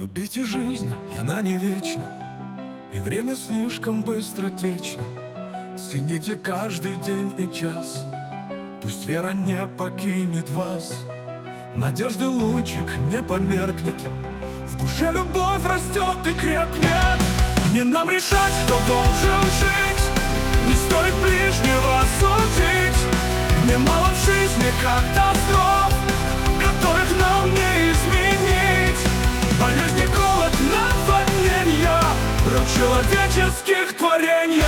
Любите жизнь, и она не вечна, и время слишком быстро течно. Цените каждый день и час, пусть вера не покинет вас. Надежды лучик не померкнет, в душе любовь растет и крепнет. Не нам решать, кто должен жить, не стоит ближнего судить. Немало в жизни катастроф, которых нам не изменить. Болезни, голод, наводнения, род человеческих творения.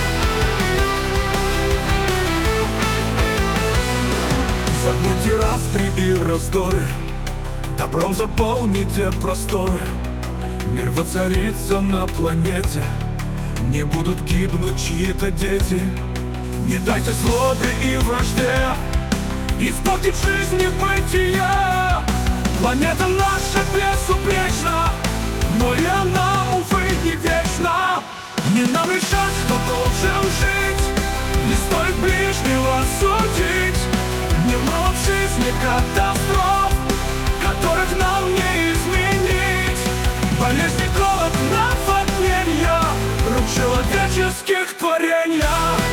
Загните распри и раздоры, добром заполните просторы. Мир воцарится на планете, не будут гибнуть чьи-то дети. Не дайте злобе и вражде испортить жизнь и бытия. Планета наша безупречна, но и она, увы, не вечна. Не нам решать, кто должен жить, не стоит ближнего судить. Немало в жизни катастроф, которых нам не изменить. Болезни, голод, наводнения, рук человеческих творения.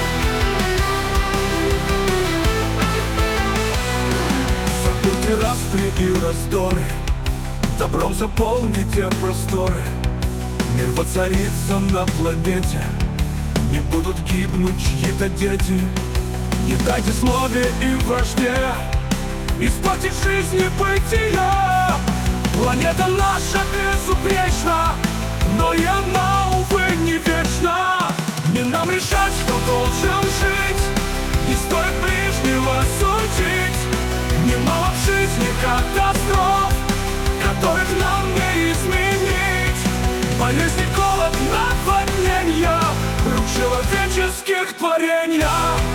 Забудьте распри и раздоры, добром заполните просторы. Мир воцарится на планете, не будут гибнуть чьи-то дети. Не дайте злобе и вражде испортить жизнь и бытия. Планета наша безупречна, но и она, увы, не вечна. Не нам решать, кто должен жить, не стоит ближнего судить. Немало в жизни катастроф, которых нам не изменить. Болезни, голод, наводнения, рук человеческих творения.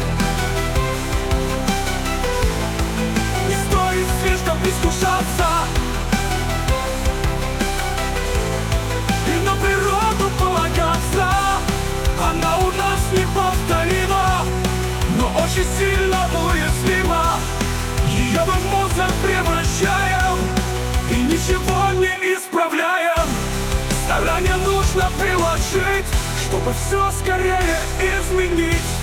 Не стоит слишком искушаться и на природу полагаться. Она у нас неповторима, но очень сильно уязвима. Ее мы в мусор превращаем и ничего не исправляем. Старания нужно приложить, чтобы все скорее изменить.